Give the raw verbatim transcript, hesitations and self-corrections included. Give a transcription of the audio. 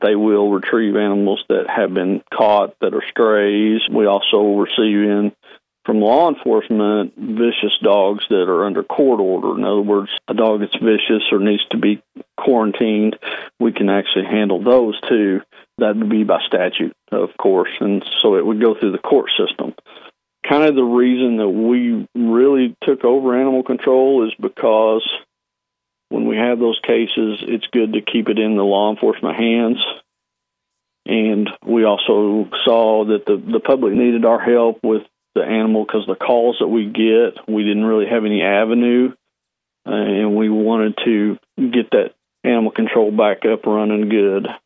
They will retrieve animals that have been caught that are strays. We also receive in from law enforcement vicious dogs that are under court order. In other words, a dog that's vicious or needs to be quarantined, we can actually handle those too. That would be by statute, of course, and so it would go through the court system. Kind of the reason that we really took over animal control is because when we have those cases, it's good to keep it in the law enforcement hands. And we also saw that the, the public needed our help with the animal because the calls that we get, we didn't really have any avenue, uh, and we wanted to get that animal control back up running good.